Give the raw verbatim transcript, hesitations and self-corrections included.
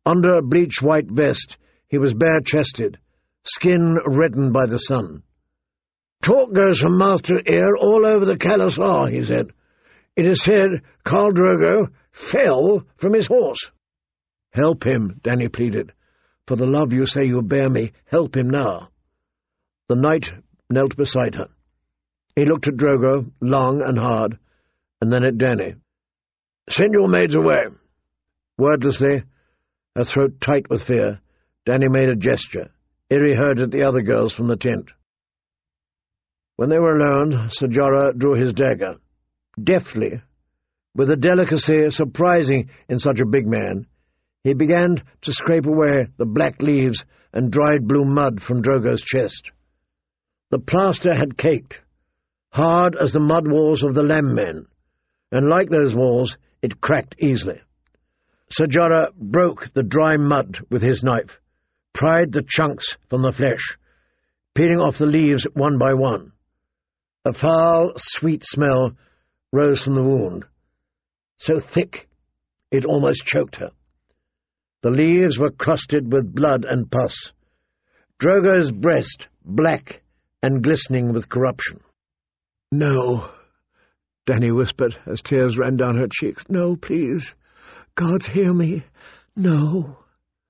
Under a bleach-white vest, he was bare-chested, skin reddened by the sun. "Talk goes from mouth to ear all over the Khalasar," he said. "It is said Khal Drogo fell from his horse." "Help him," Dany pleaded. "For the love you say you bear me, help him now." The knight knelt beside her. He looked at Drogo, long and hard, and then at Dany. "Send your maids away." Wordlessly, her throat tight with fear, Dany made a gesture. Irri heard it the other girls from the tent. When they were alone, Ser Jorah drew his dagger. Deftly, with a delicacy surprising in such a big man, he began to scrape away the black leaves and dried blue mud from Drogo's chest. The plaster had caked, hard as the mud walls of the Lamb Men, and like those walls, it cracked easily. Ser Jorah broke the dry mud with his knife, pried the chunks from the flesh, peeling off the leaves one by one. A foul, sweet smell rose from the wound, so thick it almost choked her. The leaves were crusted with blood and pus, Drogo's breast black and glistening with corruption. "No," Dany whispered as tears ran down her cheeks. "No, please. Gods, hear me. No."